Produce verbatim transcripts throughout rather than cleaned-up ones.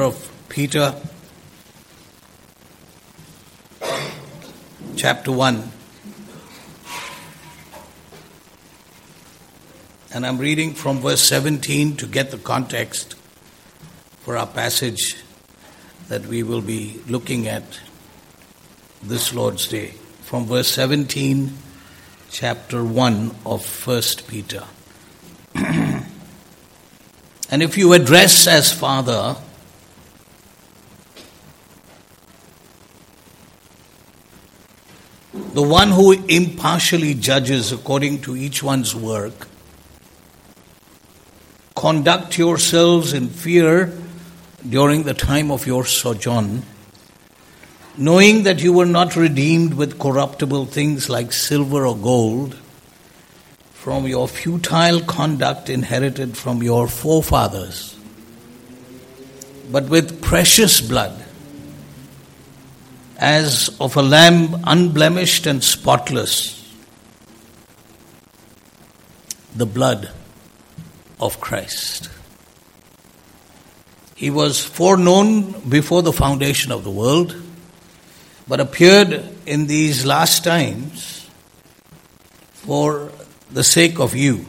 of Peter, chapter one. And I'm reading from verse seventeen to get the context for our passage that we will be looking at this Lord's Day. From verse seventeen, chapter one of First Peter. And if you address as Father, the one who impartially judges according to each one's work, conduct yourselves in fear during the time of your sojourn, knowing that you were not redeemed with corruptible things like silver or gold from your futile conduct inherited from your forefathers, but with precious blood, as of a lamb unblemished and spotless, the blood of Christ. He was foreknown before the foundation of the world, but appeared in these last times for the sake of you,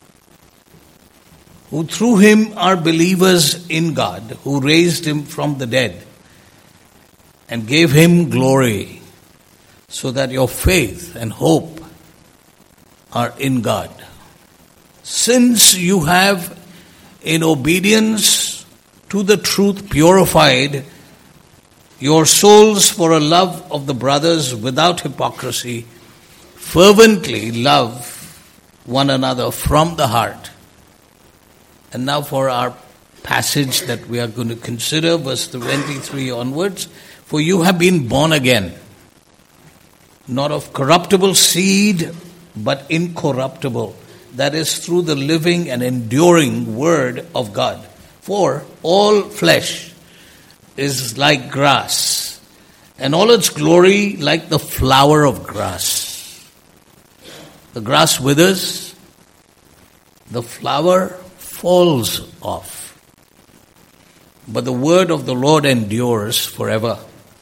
who through him are believers in God, who raised him from the dead and gave him glory, so that your faith and hope are in God. Since you have, in obedience to the truth, purified your souls for a love of the brothers without hypocrisy, fervently love one another from the heart. And now for our passage that we are going to consider, verse twenty-three onwards. For you have been born again, not of corruptible seed, but incorruptible, that is through the living and enduring word of God. For all flesh is like grass, and all its glory like the flower of grass. The grass withers, the flower falls off, but the word of the Lord endures forever.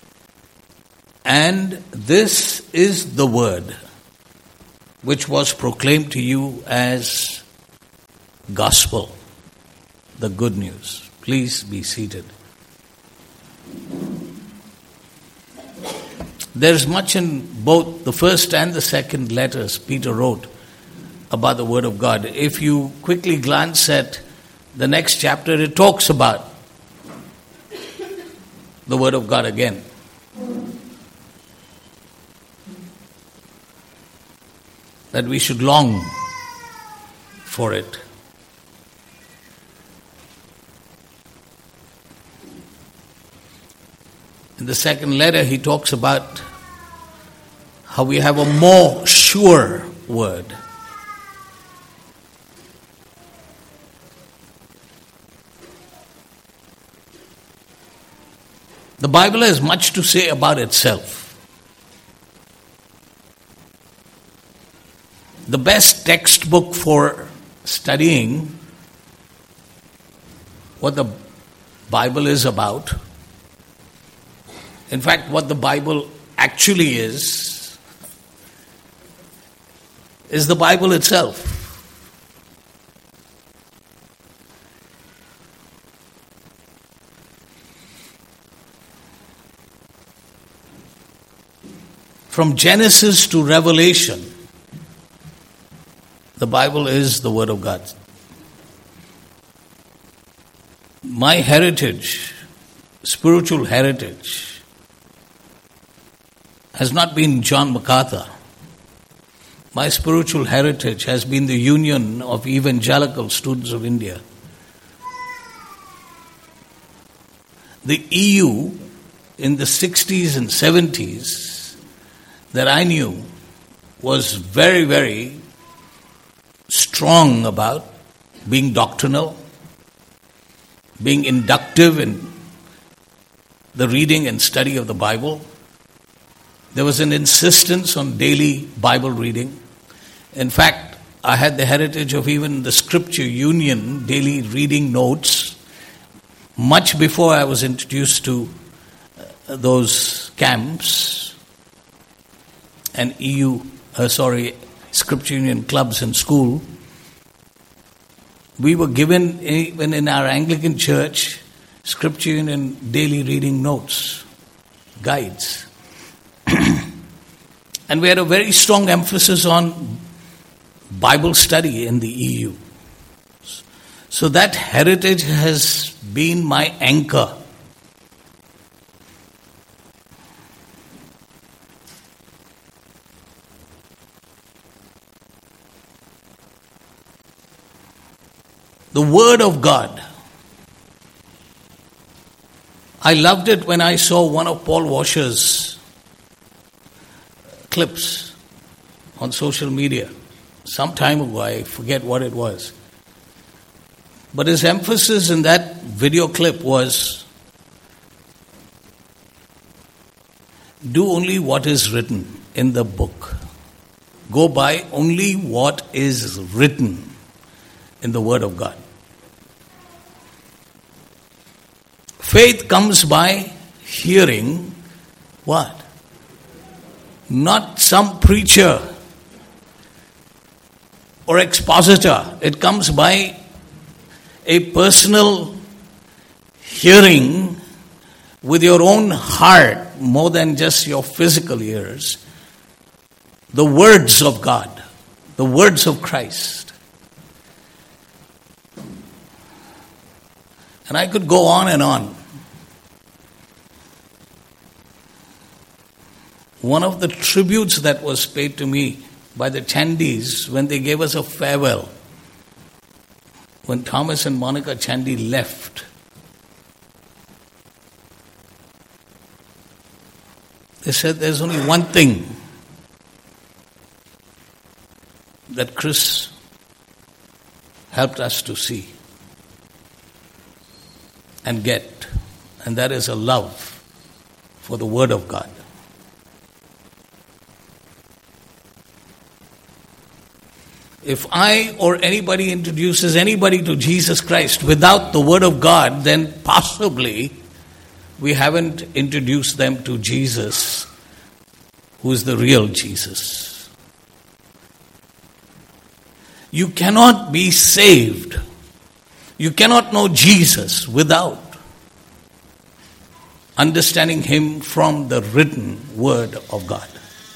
And this is the word which was proclaimed to you as gospel, the good news. Please be seated. There's much in both the first and the second letters Peter wrote about the Word of God. If you quickly glance at the next chapter, it talks about the Word of God again. That we should long for it. In the second letter, he talks about how we have a more sure word. The Bible has much to say about itself. The best textbook for studying what the Bible is about, in fact, what the Bible actually is, is the Bible itself. From Genesis to Revelation, the Bible is the Word of God. My heritage, spiritual heritage, has not been John MacArthur. My spiritual heritage has been the Union of Evangelical Students of India. The E U in the sixties and seventies that I knew was very, very strong about being doctrinal, being inductive in the reading and study of the Bible. There was an insistence on daily Bible reading. In fact, I had the heritage of even the Scripture Union daily reading notes, much before I was introduced to uh, those camps and E U, uh, sorry, Scripture Union clubs in school, we were given, even in our Anglican church, Scripture Union daily reading notes, guides. And we had a very strong emphasis on Bible study in the E U. So that heritage has been my anchor. The Word of God. I loved it when I saw one of Paul Washer's clips on social media. Some time ago, I forget what it was. But his emphasis in that video clip was, do only what is written in the book. Go by only what is written in the Word of God. Faith comes by hearing what? Not some preacher or expositor. It comes by a personal hearing with your own heart more than just your physical ears. The words of God, the words of Christ. And I could go on and on. One of the tributes that was paid to me by the Chandis when they gave us a farewell, when Thomas and Monica Chandy left, they said there's only one thing that Chris helped us to see and get, and that is a love for the Word of God. If I or anybody introduces anybody to Jesus Christ without the Word of God, then possibly we haven't introduced them to Jesus, who is the real Jesus. You cannot be saved. You cannot know Jesus without understanding Him from the written Word of God.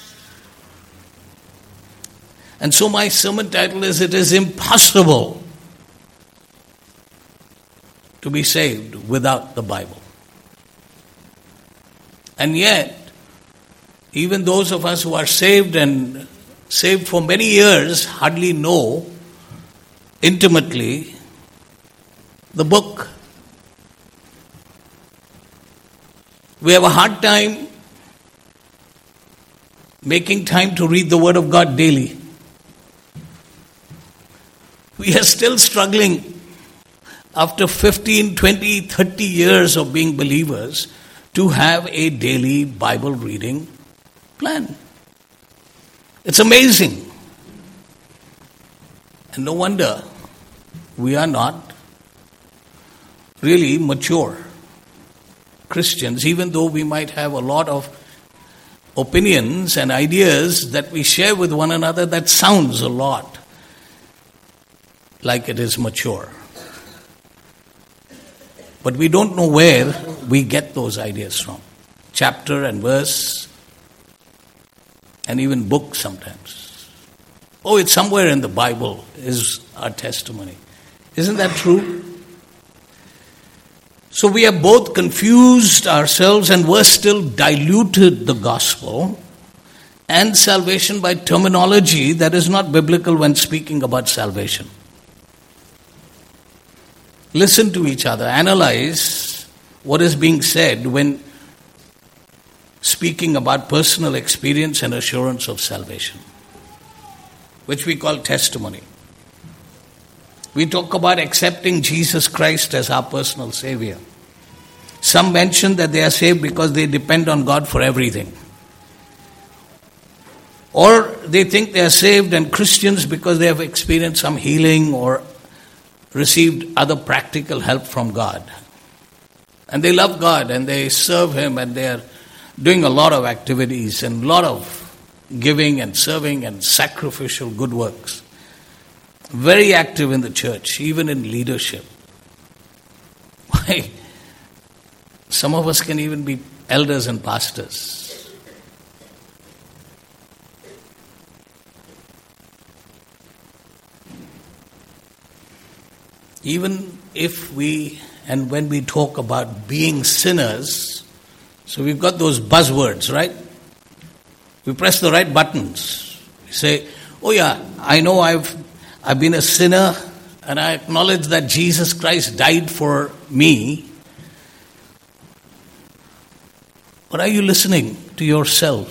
And so my sermon title is, It is Impossible to be saved without the Bible. And yet, even those of us who are saved and saved for many years hardly know intimately the book. We have a hard time making time to read the Word of God daily. We are still struggling after fifteen, twenty, thirty years of being believers to have a daily Bible reading plan. It's amazing. And no wonder we are not really mature Christians, even though we might have a lot of opinions and ideas that we share with one another that sounds a lot like it is mature. But we don't know where we get those ideas from. Chapter and verse, and even book sometimes. Oh, it's somewhere in the Bible is our testimony. Isn't that true? So we have both confused ourselves and worse still diluted the gospel and salvation by terminology that is not biblical when speaking about salvation. Listen to each other. Analyze what is being said when speaking about personal experience and assurance of salvation, which we call testimony. We talk about accepting Jesus Christ as our personal Savior. Some mention that they are saved because they depend on God for everything. Or they think they are saved and Christians because they have experienced some healing or received other practical help from God. And they love God and they serve Him and they are doing a lot of activities and a lot of giving and serving and sacrificial good works. Very active in the church, even in leadership. Why? Some of us can even be elders and pastors. Even if we, and when we talk about being sinners, so we've got those buzzwords, right? We press the right buttons. We say, oh yeah, I know I've I've been a sinner and I acknowledge that Jesus Christ died for me. But are you listening to yourself?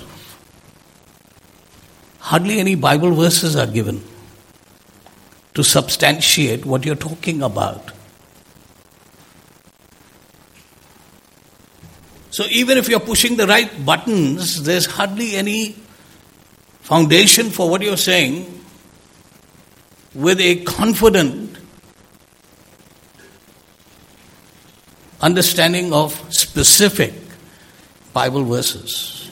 Hardly any Bible verses are given to substantiate what you're talking about. So even if you're pushing the right buttons, there's hardly any foundation for what you're saying with a confident understanding of specific Bible verses.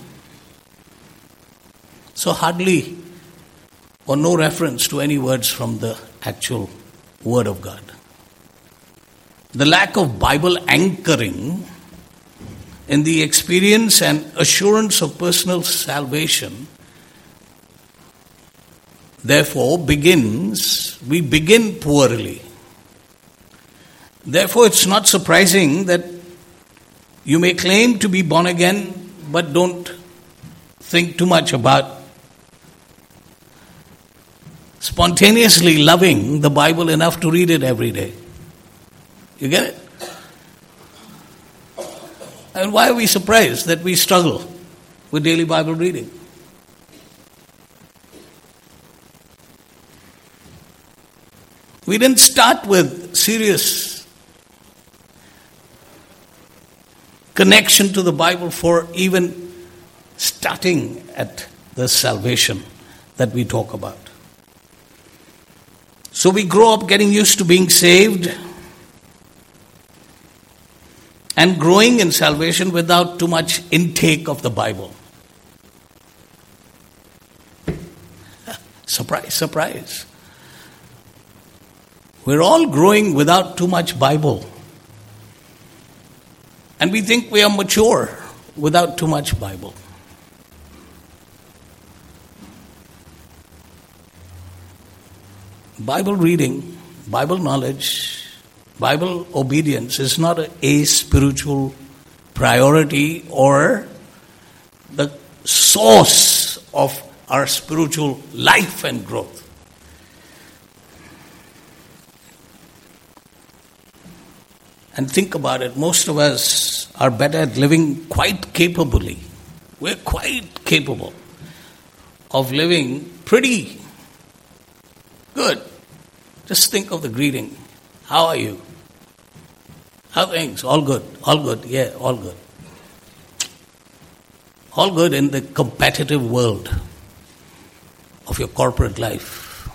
So hardly or no reference to any words from the actual Word of God. The lack of Bible anchoring in the experience and assurance of personal salvation, therefore, begins, we begin poorly. Therefore, it's not surprising that you may claim to be born again, but don't think too much about spontaneously loving the Bible enough to read it every day. You get it? And why are we surprised that we struggle with daily Bible reading? We didn't start with serious connection to the Bible for even starting at the salvation that we talk about. So we grow up getting used to being saved and growing in salvation without too much intake of the Bible. Surprise, surprise. We're all growing without too much Bible. And we think we are mature without too much Bible. Bible reading, Bible knowledge, Bible obedience is not a, a spiritual priority or the source of our spiritual life and growth. And think about it, most of us are better at living quite capably. We're quite capable of living pretty good. Just think of the greeting. How are you? How things? All good. All good. Yeah, all good. All good in the competitive world of your corporate life,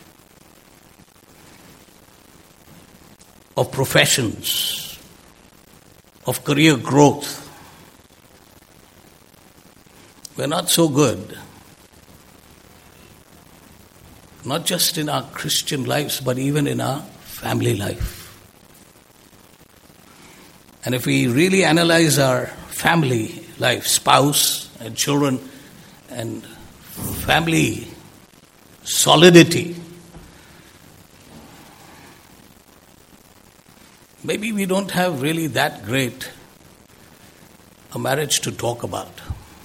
of professions, of career growth. We're not so good. Not just in our Christian lives, but even in our family life. And if we really analyze our family life, spouse and children and family solidity, maybe we don't have really that great a marriage to talk about.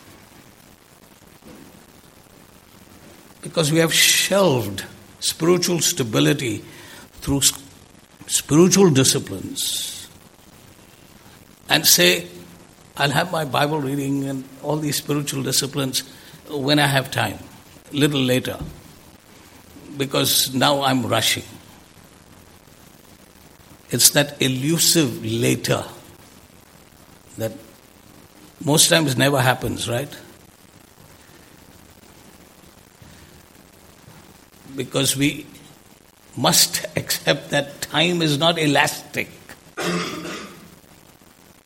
Because we have shelved spiritual stability through spiritual disciplines and say, I'll have my Bible reading and all these spiritual disciplines when I have time, a little later, because now I'm rushing. It's that elusive later that most times never happens, right? Because we must accept that time is not elastic.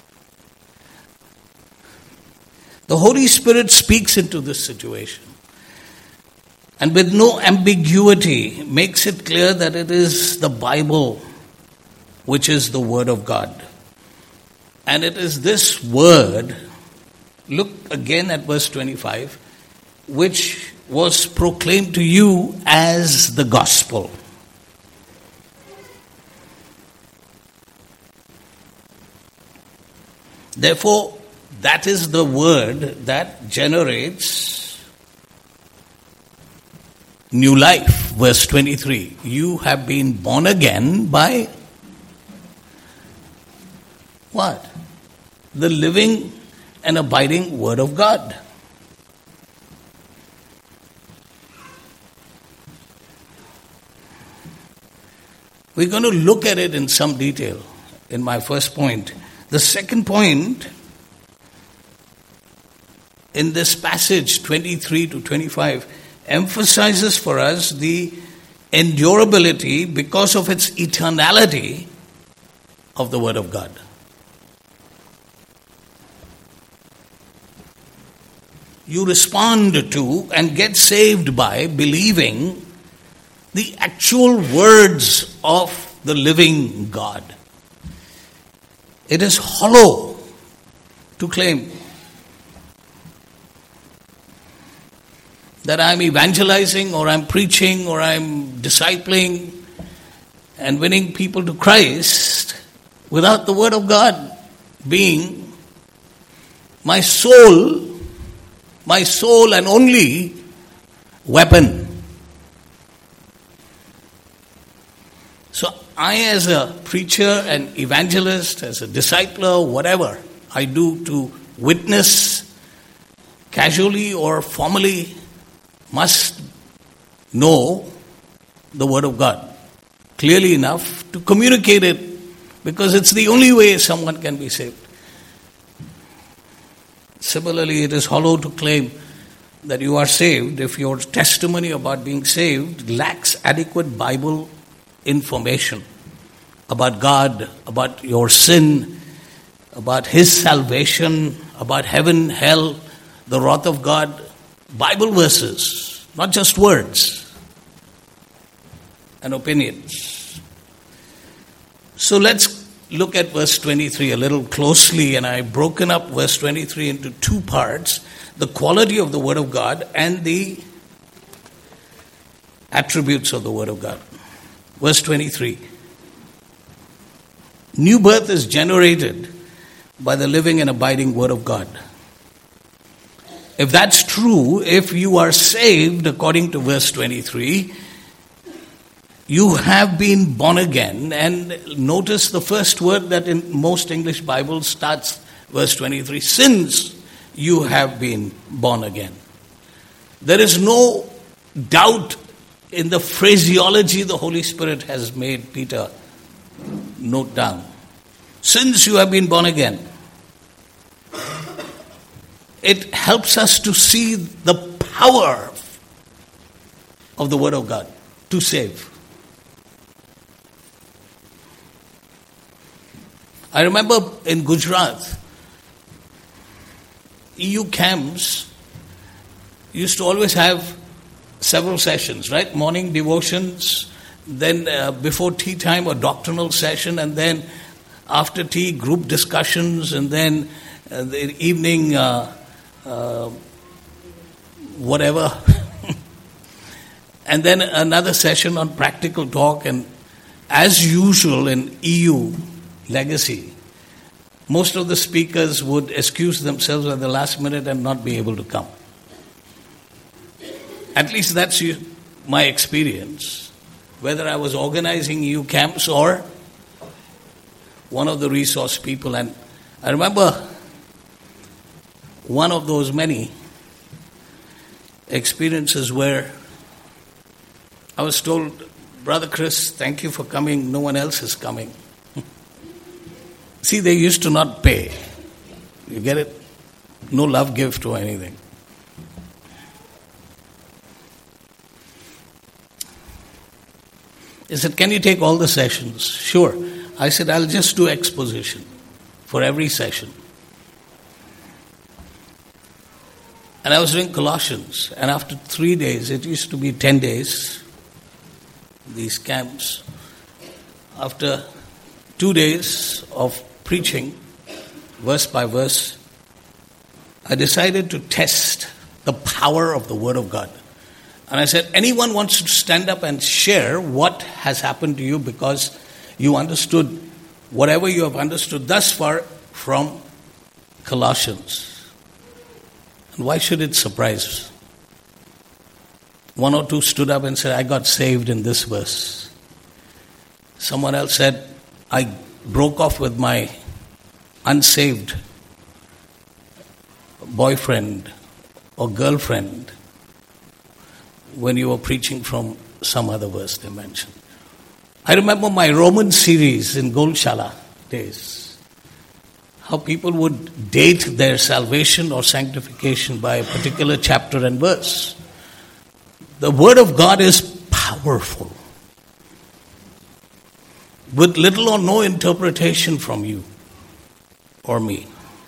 The Holy Spirit speaks into this situation. And with no ambiguity, makes it clear that it is the Bible which is the Word of God. And it is this Word, look again at verse twenty-five, which was proclaimed to you as the gospel. Therefore, that is the word that generates new life. Verse twenty-three, you have been born again by what? The living and abiding Word of God. We're going to look at it in some detail in my first point. The second point in this passage, twenty-three to twenty-five, emphasizes for us the endurability because of its eternality of the Word of God. You respond to and get saved by believing the actual words of the living God. It is hollow to claim that I'm evangelizing or I'm preaching or I'm discipling and winning people to Christ without the Word of God being my soul, my sole and only weapon. So I, as a preacher and evangelist, as a discipler, whatever I do to witness casually or formally, must know the Word of God clearly enough to communicate it, because it's the only way someone can be saved. Similarly, it is hollow to claim that you are saved if your testimony about being saved lacks adequate Bible information about God, about your sin, about His salvation, about heaven, hell, the wrath of God. Bible verses, not just words and opinions. So let's look at verse twenty-three a little closely, and I've broken up verse twenty-three into two parts: the quality of the Word of God and the attributes of the Word of God. Verse twenty-three. New birth is generated by the living and abiding Word of God. If that's true, if you are saved according to verse twenty-three, you have been born again. And notice the first word that in most English Bibles starts verse twenty-three, since you have been born again. There is no doubt in the phraseology the Holy Spirit has made Peter note down. Since you have been born again. It helps us to see the power of the Word of God to save. I remember in Gujarat, E U camps used to always have several sessions, right? Morning devotions, then uh, before tea time a doctrinal session, and then after tea group discussions, and then uh, the evening uh, uh, whatever. And then another session on practical talk. And as usual in E U legacy, most of the speakers would excuse themselves at the last minute and not be able to come. At least that's my experience, whether I was organizing E U camps or one of the resource people. And I remember one of those many experiences where I was told, Brother Chris, thank you for coming, no one else is coming. See, they used to not pay. You get it? No love gift or anything. He said, can you take all the sessions? Sure. I said, I'll just do exposition for every session. And I was doing Colossians. And after three days, it used to be ten days, these camps. After two days of preaching, verse by verse, I decided to test the power of the Word of God. And I said, anyone wants to stand up and share what has happened to you because you understood whatever you have understood thus far from Colossians. And why should it surprise? One or two stood up and said, I got saved in this verse. Someone else said, I broke off with my unsaved boyfriend or girlfriend when you were preaching from some other verse they mentioned. I remember my Roman series in Golshala days, how people would date their salvation or sanctification by a particular chapter and verse. The Word of God is powerful, with little or no interpretation from you or me.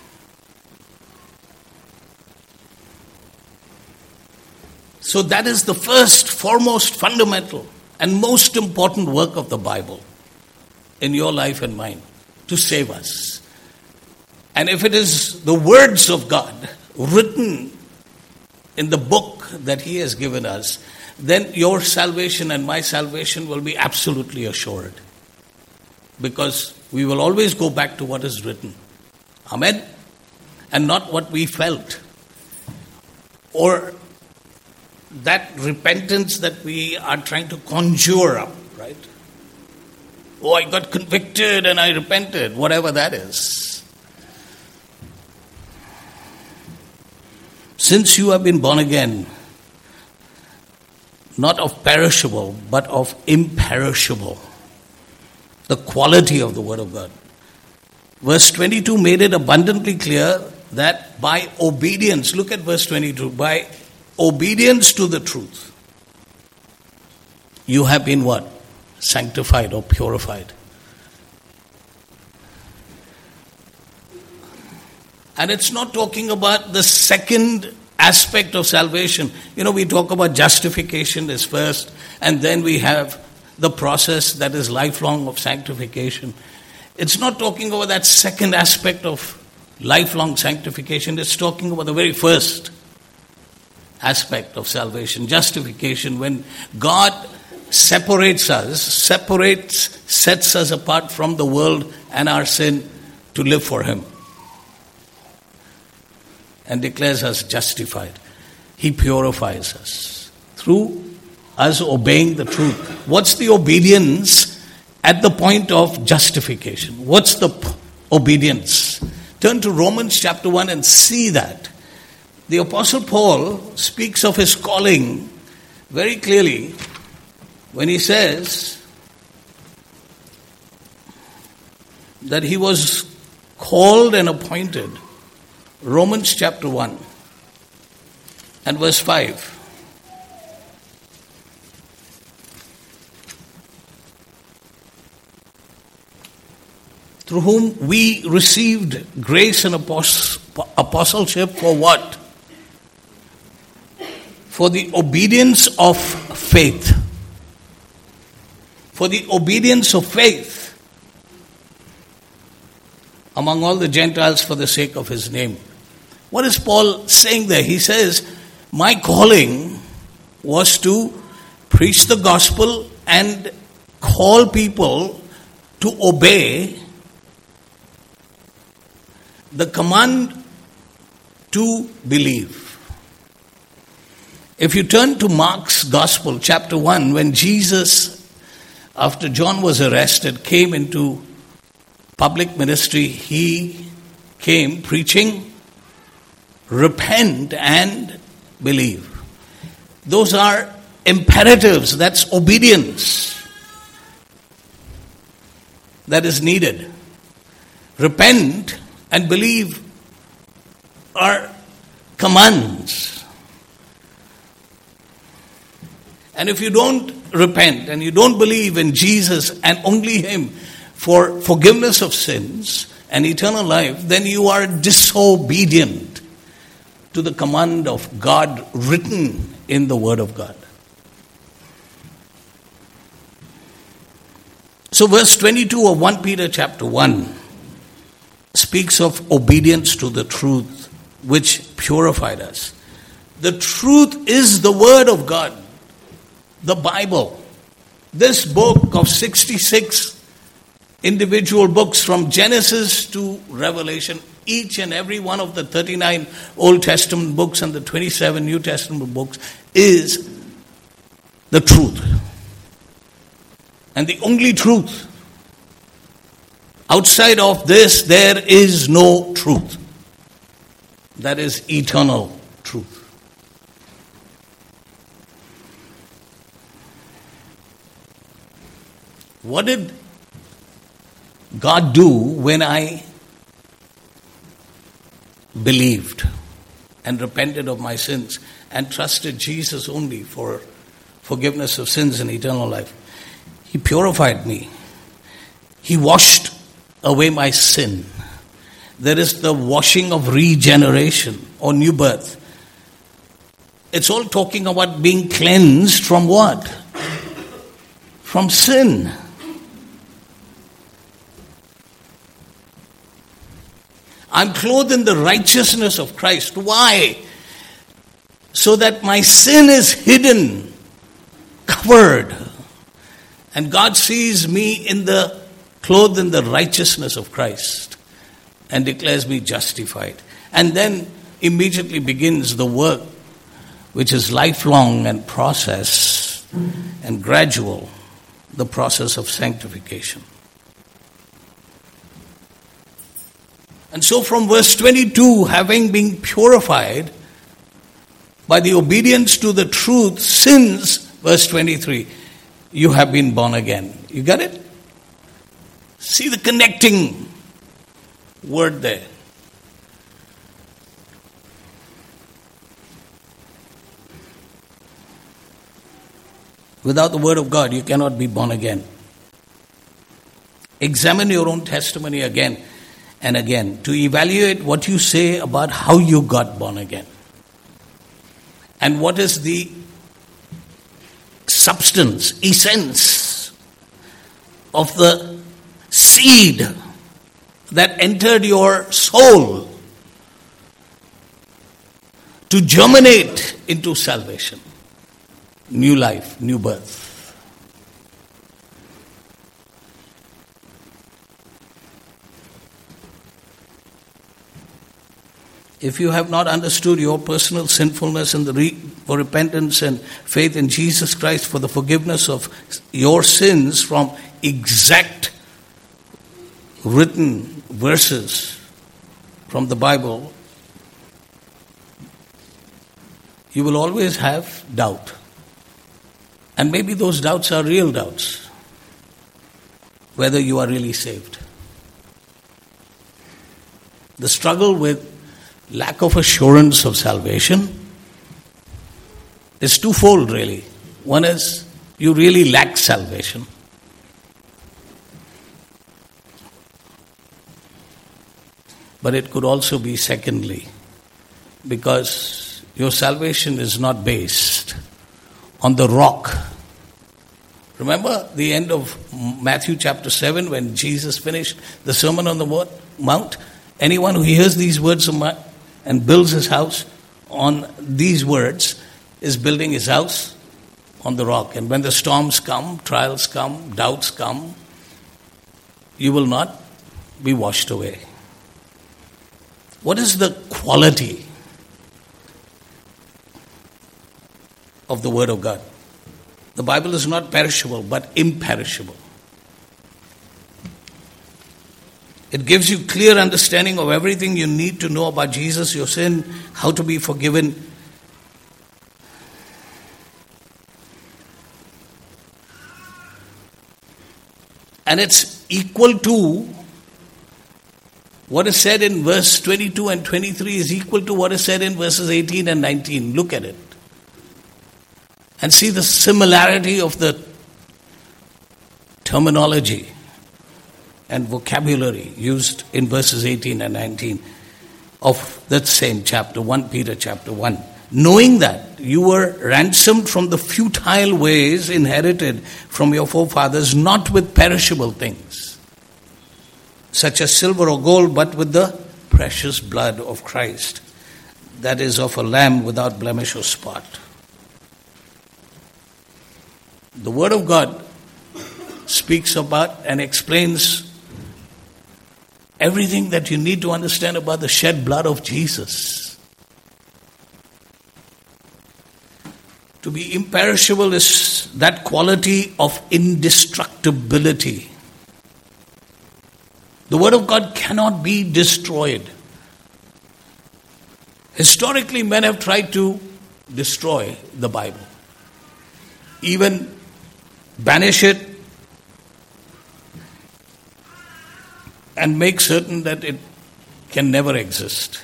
So that is the first, foremost, fundamental, and most important work of the Bible in your life and mine, to save us. And if it is the words of God written in the book that He has given us, then your salvation and my salvation will be absolutely assured. Because we will always go back to what is written. Amen? And not what we felt. Or that repentance that we are trying to conjure up, right? Oh, I got convicted and I repented, whatever that is. Since you have been born again, not of perishable, but of imperishable, the quality of the Word of God. Verse twenty-two made it abundantly clear that by obedience, look at verse twenty-two, by obedience to the truth, you have been what? Sanctified or purified. And it's not talking about the second aspect of salvation. You know, we talk about justification as first, and then we have the process that is lifelong of sanctification. It's not talking about that second aspect of lifelong sanctification. It's talking about the very first aspect of salvation, justification, when God separates us, separates, sets us apart from the world and our sin to live for Him and declares us justified. He purifies us through us obeying the truth. What's the obedience at the point of justification? What's the p- obedience? Turn to Romans chapter one and see that. The Apostle Paul speaks of his calling very clearly when he says that he was called and appointed. Romans chapter one and verse five. Through whom we received grace and apostleship for what? For the obedience of faith. For the obedience of faith among all the Gentiles for the sake of His name. What is Paul saying there? He says, my calling was to preach the gospel and call people to obey the command to believe. If you turn to Mark's Gospel, chapter one, when Jesus, after John was arrested, came into public ministry, He came preaching, repent and believe. Those are imperatives, that's obedience that is needed. Repent and believe are commands. And if you don't repent and you don't believe in Jesus and only Him for forgiveness of sins and eternal life, then you are disobedient. to the command of God written in the Word of God. So verse twenty-two of First Peter chapter one speaks of obedience to the truth which purified us. The truth is the Word of God, the Bible. This book of sixty-six individual books from Genesis to Revelation, each and every one of the thirty-nine Old Testament books and the twenty-seven New Testament books is the truth. And the only truth. Outside of this, there is no truth. That is eternal truth. What did God do when I believed and repented of my sins and trusted Jesus only for forgiveness of sins and eternal life? He purified me. He washed away my sin. There is the washing of regeneration or new birth. It's all talking about being cleansed from what? From sin. I'm clothed in the righteousness of Christ. Why? So that my sin is hidden, covered. And God sees me in the clothed in the righteousness of Christ and declares me justified. And then immediately begins the work which is lifelong and process and gradual, the process of sanctification. And so from verse twenty-two, having been purified by the obedience to the truth since, verse twenty-three, you have been born again. You got it? See the connecting word there. Without the word of God, you cannot be born again. Examine your own testimony again and again to evaluate what you say about how you got born again. And what is the substance, essence of the seed that entered your soul to germinate into salvation, new life, new birth. If you have not understood your personal sinfulness and the re- for repentance and faith in Jesus Christ for the forgiveness of your sins from exact written verses from the Bible, you will always have doubt. And maybe those doubts are real doubts, whether you are really saved. The struggle with lack of assurance of salvation is twofold, really. One is you really lack salvation. But it could also be secondly, because your salvation is not based on the rock. Remember the end of Matthew chapter seven when Jesus finished the Sermon on the Mount? Anyone who hears these words of mine and builds his house on these words is building his house on the rock. And when the storms come, trials come, doubts come, you will not be washed away. What is the quality of the Word of God? The Bible is not perishable, but imperishable. It gives you clear understanding of everything you need to know about Jesus, your sin, how to be forgiven. And it's equal to what is said in verse twenty-two and twenty-three is equal to what is said in verses eighteen and nineteen. Look at it. And see the similarity of the terminology and vocabulary used in verses eighteen and nineteen. of that same chapter, First Peter chapter one. Knowing that you were ransomed from the futile ways inherited from your forefathers, not with perishable things, such as silver or gold, but with the precious blood of Christ, that is of a lamb without blemish or spot. The Word of God speaks about and explains everything that you need to understand about the shed blood of Jesus. To be imperishable is that quality of indestructibility. The Word of God cannot be destroyed. Historically, men have tried to destroy the Bible, even banish it and make certain that it can never exist.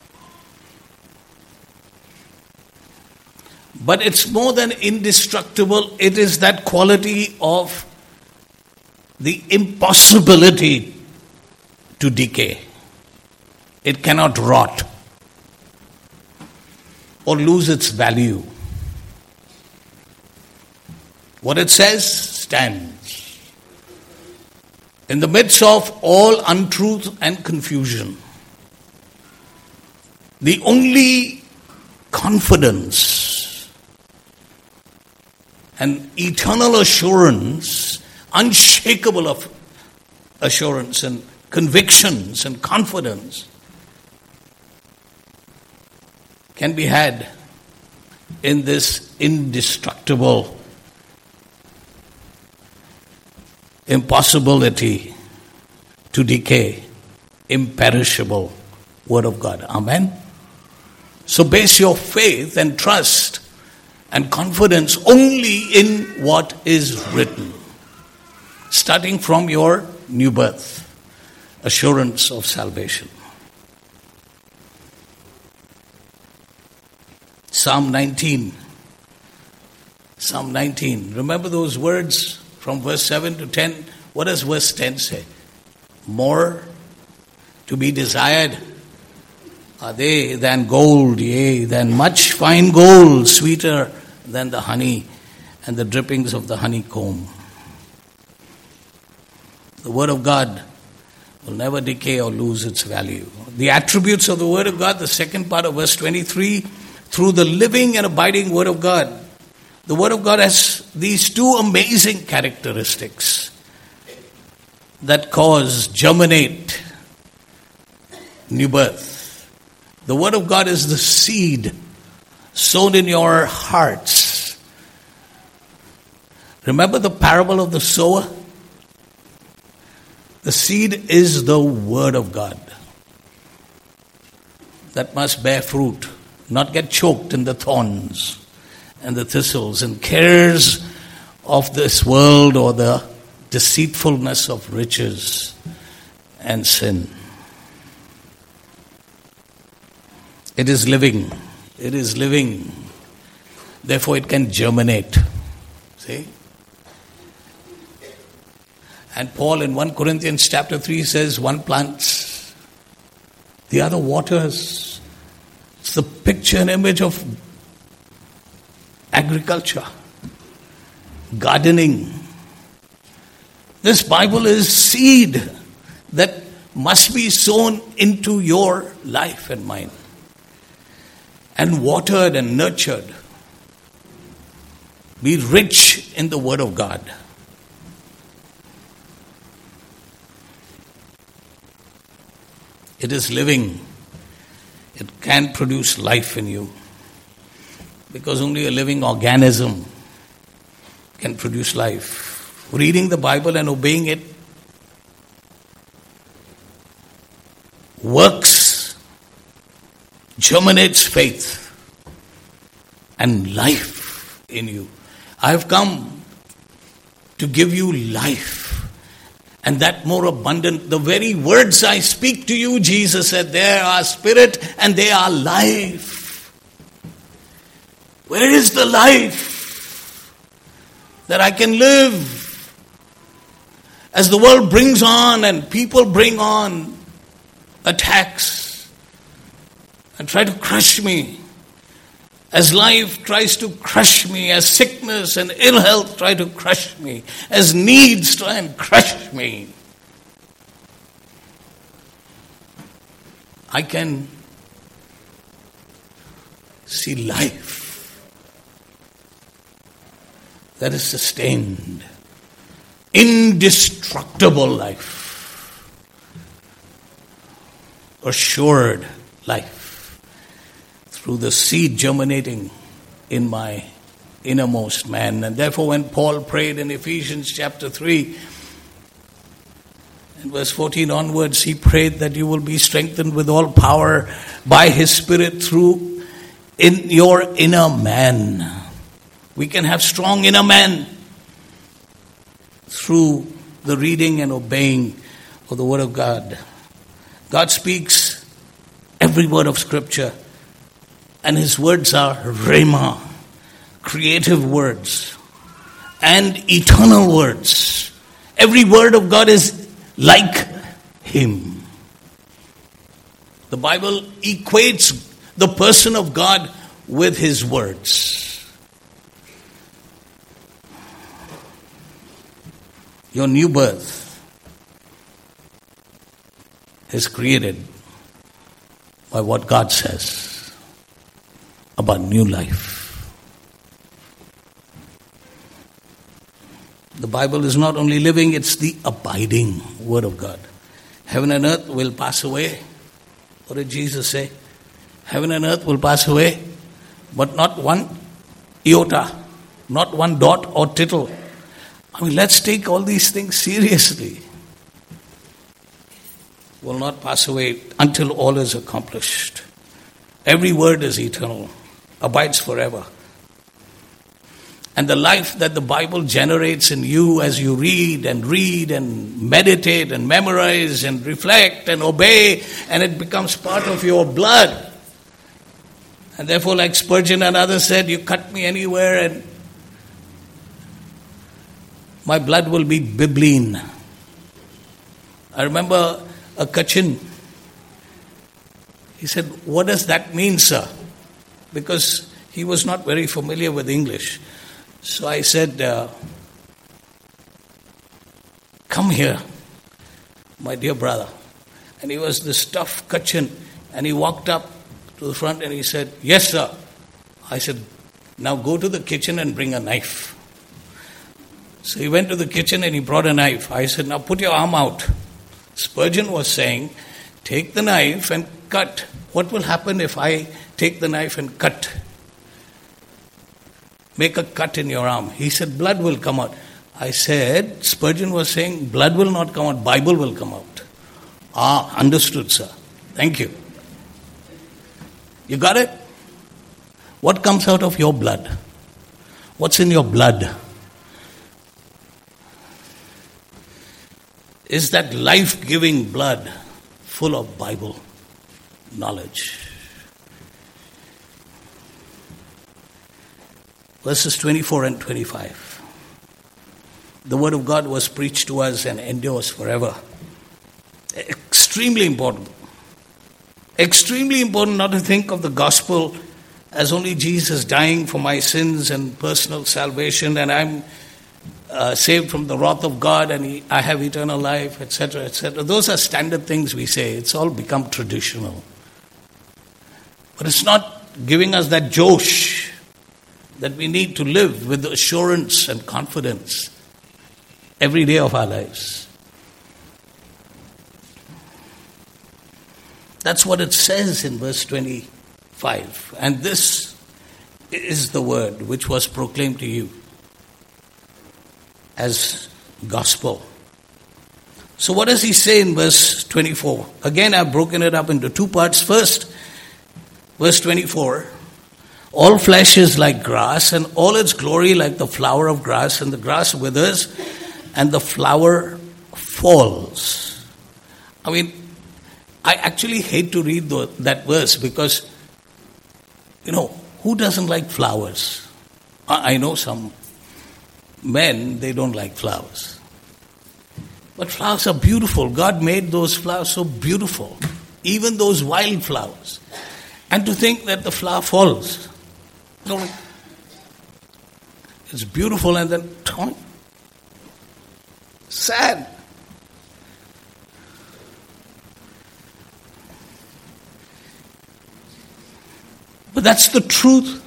But it's more than indestructible. It is that quality of the impossibility to decay. It cannot rot or lose its value. What it says stands. In the midst of all untruth and confusion, the only confidence and eternal assurance, unshakable of assurance and convictions and confidence can be had in this indestructible impossibility to decay, imperishable Word of God. Amen? So base your faith and trust and confidence only in what is written, starting from your new birth, assurance of salvation. Psalm nineteen. Psalm nineteen. Remember those words from verse seven to ten? What does verse ten say? More to be desired are they than gold, yea, than much fine gold, sweeter than the honey and the drippings of the honeycomb. The Word of God will never decay or lose its value. The attributes of the Word of God, the second part of verse twenty-three, through the living and abiding Word of God. The Word of God has these two amazing characteristics that cause, germinate, new birth. The Word of God is the seed sown in your hearts. Remember the parable of the sower? The seed is the Word of God that must bear fruit, not get choked in the thorns and the thistles and cares of this world or the deceitfulness of riches and sin. It is living. It is living. Therefore it can germinate. See? And Paul in First Corinthians chapter three says, one plants, the other waters. It's the picture and image of agriculture, gardening. This Bible is seed that must be sown into your life and mine, and watered and nurtured. Be rich in the Word of God. It is living. It can produce life in you. Because only a living organism can produce life. Reading the Bible and obeying it works, germinates faith and life in you. I have come to give you life, and that more abundant. The very words I speak to you, Jesus said, they are spirit and they are life. Where is the life that I can live as the world brings on and people bring on attacks and try to crush me. As life tries to crush me, as sickness and ill health try to crush me, as needs try and crush me, I can see life that is sustained, indestructible life, assured life, through the seed germinating in my innermost man. And therefore when Paul prayed in Ephesians chapter three, in verse fourteen onwards, he prayed that you will be strengthened with all power by his Spirit through in your inner man. We can have strong inner man through the reading and obeying of the Word of God. God speaks every word of Scripture, and his words are rhema, creative words, and eternal words. Every word of God is like him. The Bible equates the person of God with his words. Your new birth is created by what God says about new life. The Bible is not only living, it's the abiding Word of God. Heaven and earth will pass away. What did Jesus say? Heaven and earth will pass away, but not one iota, not one dot or tittle. I mean, let's take all these things seriously. Will not pass away until all is accomplished. Every word is eternal, abides forever. And the life that the Bible generates in you as you read and read and meditate and memorize and reflect and obey, and it becomes part of your blood. And therefore, like Spurgeon and others said, you cut me anywhere and my blood will be bibline. I remember a Kachin. He said, what does that mean, sir? Because he was not very familiar with English. So I said, uh, come here, my dear brother. And he was this tough Kachin. And he walked up to the front and he said, yes, sir. I said, now go to the kitchen and bring a knife. So he went to the kitchen and he brought a knife. I said, now put your arm out. Spurgeon was saying, take the knife and cut. What will happen if I take the knife and cut? Make a cut in your arm. He said, blood will come out. I said, Spurgeon was saying, blood will not come out, Bible will come out. Ah, understood, sir. Thank you. You got it? What comes out of your blood? What's in your blood? Is that life-giving blood full of Bible knowledge? Verses twenty-four and twenty-five. The Word of God was preached to us and endures forever. Extremely important. Extremely important not to think of the gospel as only Jesus dying for my sins and personal salvation, and I'm uh, saved from the wrath of God and he, I have eternal life, et cetera, et cetera. Those are standard things we say. It's all become traditional. But it's not giving us that josh that we need to live with assurance and confidence every day of our lives. That's what it says in verse twenty-five. And this is the word which was proclaimed to you as gospel. So what does he say in verse twenty-four? Again, I've broken it up into two parts. First, verse twenty-four. All flesh is like grass, and all its glory like the flower of grass, and the grass withers, and the flower falls. I mean, I actually hate to read the, that verse because, you know, who doesn't like flowers? I, I know some men, they don't like flowers. But flowers are beautiful. God made those flowers so beautiful. Even those wild flowers. And to think that the flower falls. It's beautiful and then torn. Sad. But that's the truth.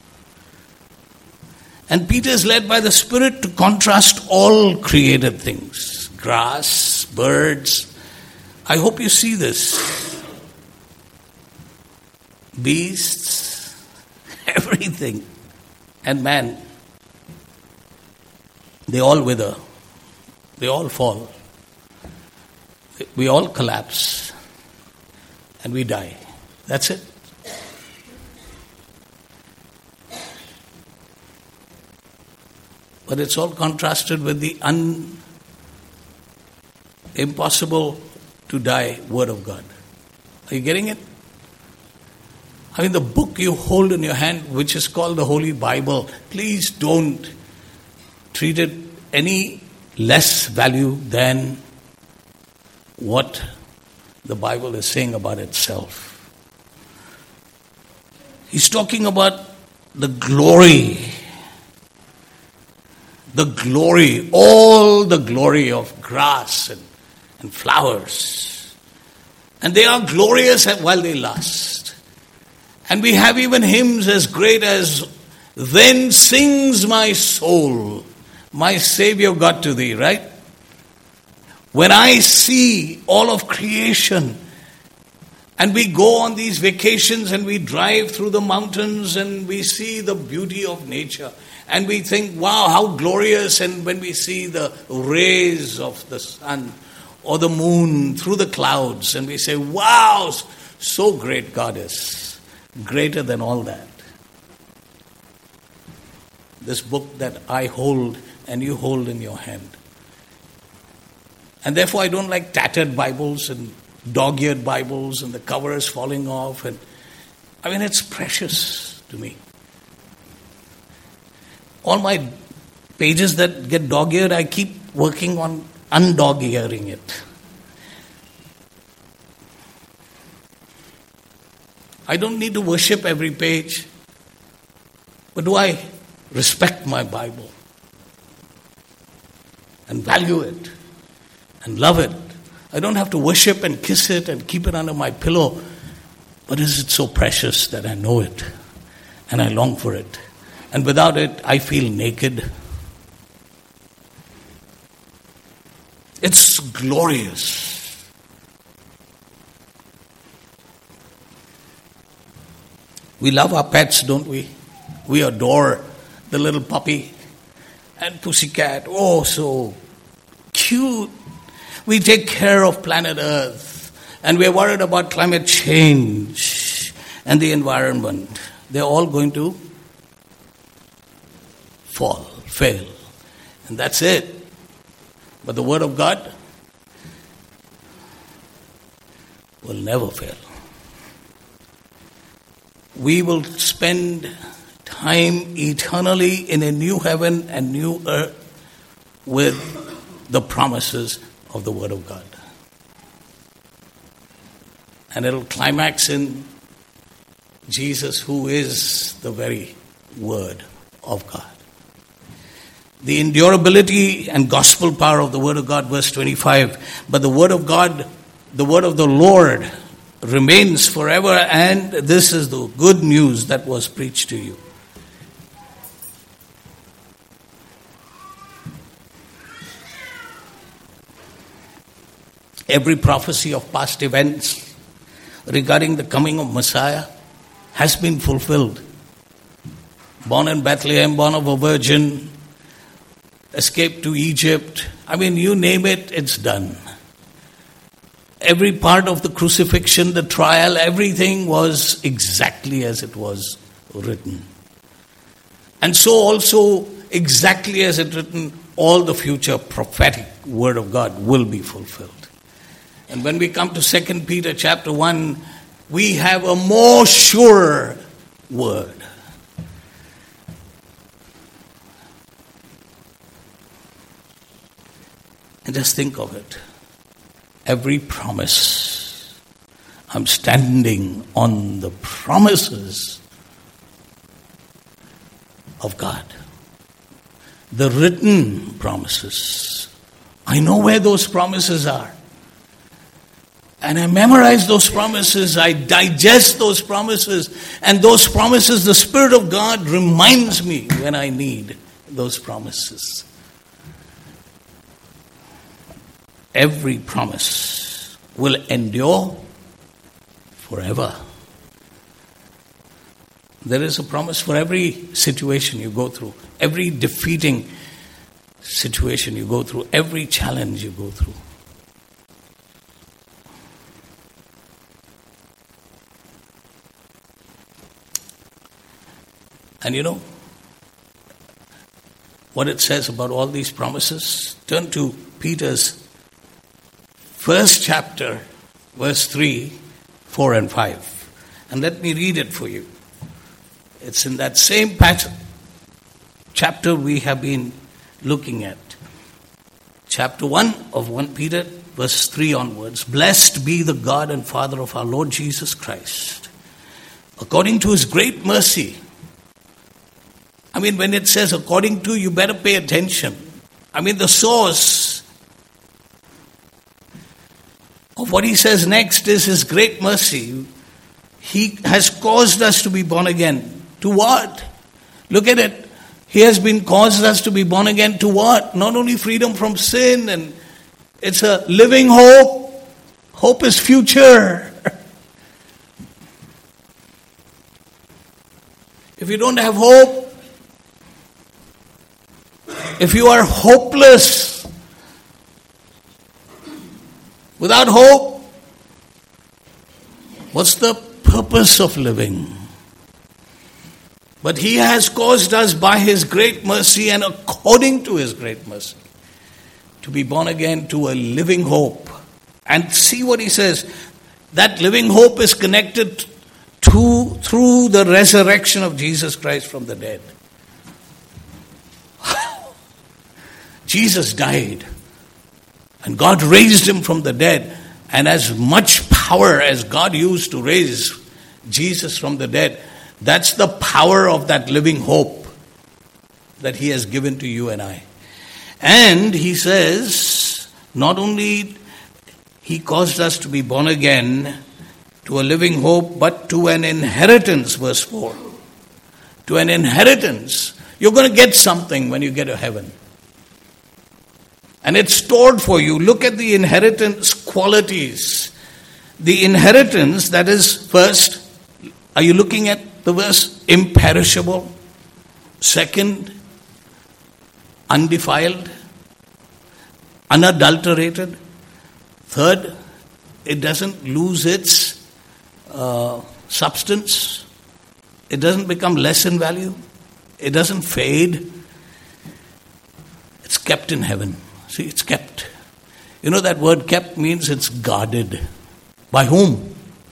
And Peter is led by the Spirit to contrast all created things. Grass, birds. I hope you see this. Beasts, everything. And man. They all wither. They all fall. We all collapse. And we die. That's it. But it's all contrasted with the un, impossible to die Word of God. Are you getting it? I mean, the book you hold in your hand, which is called the Holy Bible, please don't treat it any less value than what the Bible is saying about itself. He's talking about the glory. The glory, all the glory of grass and, and flowers. And they are glorious while they last. And we have even hymns as great as, "Then sings my soul, my Savior God to thee," right? When I see all of creation, and we go on these vacations and we drive through the mountains and we see the beauty of nature, and we think, wow, how glorious. And when we see the rays of the sun or the moon through the clouds, and we say, wow, so great God is. Greater than all that. This book that I hold and you hold in your hand. And therefore I don't like tattered Bibles and dog-eared Bibles and the cover is falling off. And I mean, it's precious to me. All my pages that get dog-eared, I keep working on undog-earing it. I don't need to worship every page. But do I respect my Bible? And value it? And love it? I don't have to worship and kiss it and keep it under my pillow. But is it so precious that I know it? And I long for it? And without it, I feel naked. It's glorious. We love our pets, don't we? We adore the little puppy and pussycat. Oh, so cute. We take care of planet Earth. And we're worried about climate change and the environment. They're all going to fall, fail. And that's it. But the Word of God will never fail. We will spend time eternally in a new heaven and new earth with the promises of the Word of God. And it'll climax in Jesus, who is the very Word of God. The endurability and gospel power of the Word of God, verse twenty-five. But the Word of God, the Word of the Lord, remains forever, and this is the good news that was preached to you. Every prophecy of past events regarding the coming of Messiah has been fulfilled. Born in Bethlehem, born of a virgin, escaped to Egypt. I mean, you name it, it's done. Every part of the crucifixion, the trial, everything was exactly as it was written. And so also, exactly as it written, all the future prophetic Word of God will be fulfilled. And when we come to Second Peter chapter one, we have a more sure word. And just think of it. Every promise I'm standing on the promises of God. The written promises. I know where those promises are. And I memorize those promises, I digest those promises, and those promises, the Spirit of God reminds me when I need those promises. Every promise will endure forever. There is a promise for every situation you go through, every defeating situation you go through, every challenge you go through. And you know what it says about all these promises? Turn to Peter's first chapter, verse three, four and five. And let me read it for you. It's in that same patch, chapter we have been looking at. Chapter one of First Peter, verse three onwards. Blessed be the God and Father of our Lord Jesus Christ. According to His great mercy. I mean, when it says according to, you better pay attention. I mean, the source of what he says next is His great mercy. He has caused us to be born again. To what? Look at it. He has been caused us to be born again to what? Not only freedom from sin, and it's a living hope. Hope is future. If you don't have hope, if you are hopeless, without hope, what's the purpose of living? But He has caused us by His great mercy and according to His great mercy to be born again to a living hope. And see what he says. That living hope is connected to through the resurrection of Jesus Christ from the dead. Jesus died and God raised Him from the dead, and as much power as God used to raise Jesus from the dead, that's the power of that living hope that He has given to you and I. And he says, not only He caused us to be born again to a living hope, but to an inheritance, verse four. To an inheritance. You're going to get something when you get to heaven. And it's stored for you. Look at the inheritance qualities. The inheritance, that is, first, are you looking at the verse? Imperishable. Second, undefiled, unadulterated. Third, it doesn't lose its uh, substance. It doesn't become less in value. It doesn't fade. It's kept in heaven. See, it's kept. You know that word kept means it's guarded. By whom?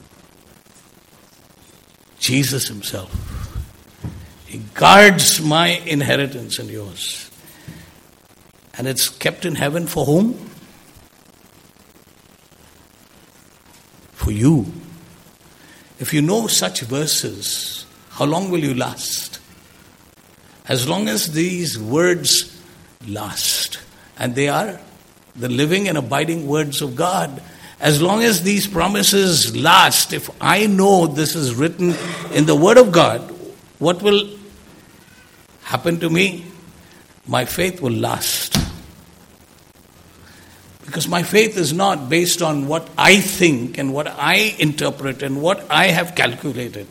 Jesus Himself. He guards my inheritance and yours. And it's kept in heaven for whom? For you. If you know such verses, how long will you last? As long as these words last. And they are the living and abiding words of God. As long as these promises last, if I know this is written in the Word of God, what will happen to me? My faith will last. Because my faith is not based on what I think and what I interpret and what I have calculated.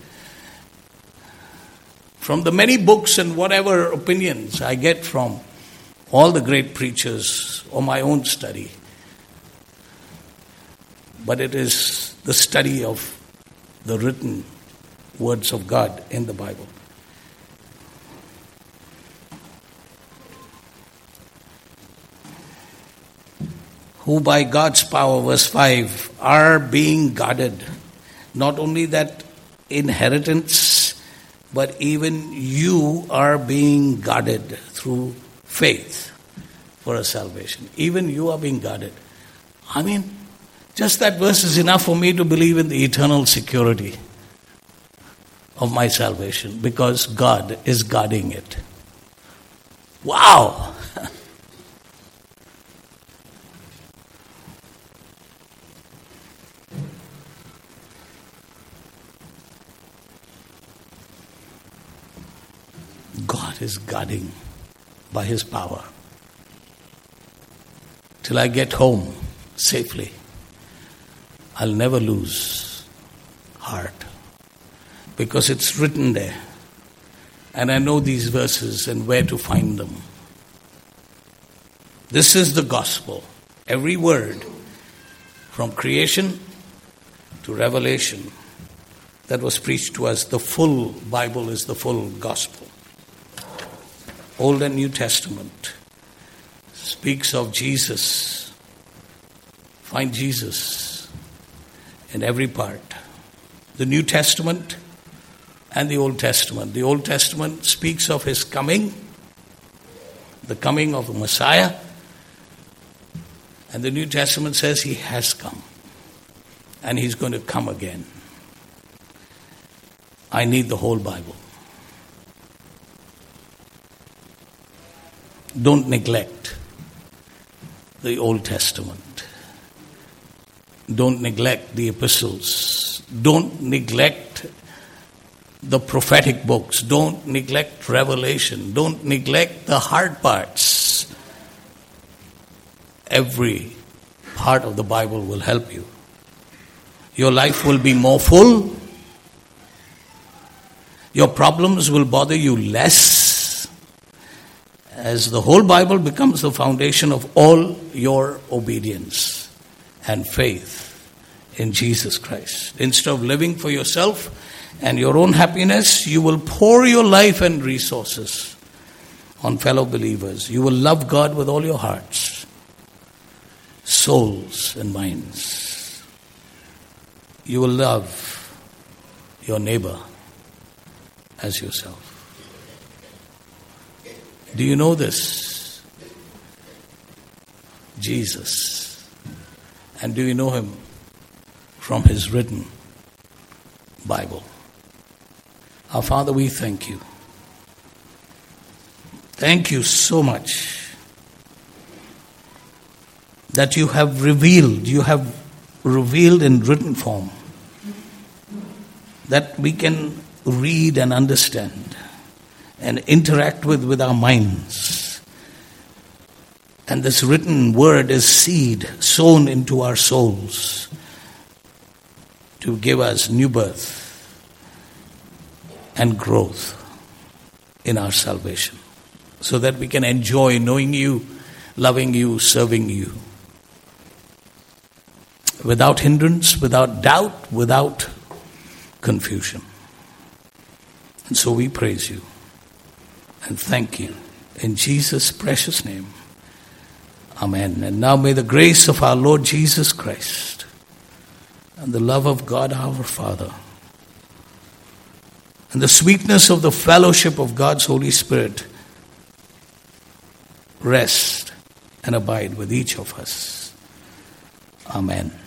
From the many books and whatever opinions I get from all the great preachers or my own study. But it is the study of the written words of God in the Bible. Who by God's power, verse five, are being guarded. Not only that inheritance, but even you are being guarded through faith for a salvation. Even you are being guarded. I mean, Just that verse is enough for me to believe in the eternal security of my salvation, because God is guarding it. Wow! God is guarding by His power till I get home safely. I'll never lose heart, because it's written there, and I know these verses and where to find them. This is the gospel. Every word from creation to Revelation that was preached to us, the full Bible is the full gospel. Old and New Testament speaks of Jesus. Find Jesus in every part. The New Testament and the Old Testament. The Old Testament speaks of His coming, the coming of the Messiah, and the New Testament says He has come and He's going to come again. I need the whole Bible. Don't neglect the Old Testament. Don't neglect the epistles. Don't neglect the prophetic books. Don't neglect Revelation. Don't neglect the hard parts. Every part of the Bible will help you. Your life will be more full. Your problems will bother you less, as the whole Bible becomes the foundation of all your obedience and faith in Jesus Christ. Instead of living for yourself and your own happiness, you will pour your life and resources on fellow believers. You will love God with all your hearts, souls, and minds. You will love your neighbor as yourself. Do you know this? Jesus. And do you know Him from His written Bible? Our Father, we thank You. Thank You so much that You have revealed, You have revealed in written form, that we can read and understand and interact with with our minds. And this written word is seed sown into our souls to give us new birth and growth in our salvation, so that we can enjoy knowing You, loving You, serving You, without hindrance, without doubt, without confusion. And so we praise You and thank You in Jesus' precious name. Amen. And now may the grace of our Lord Jesus Christ and the love of God our Father and the sweetness of the fellowship of God's Holy Spirit rest and abide with each of us. Amen.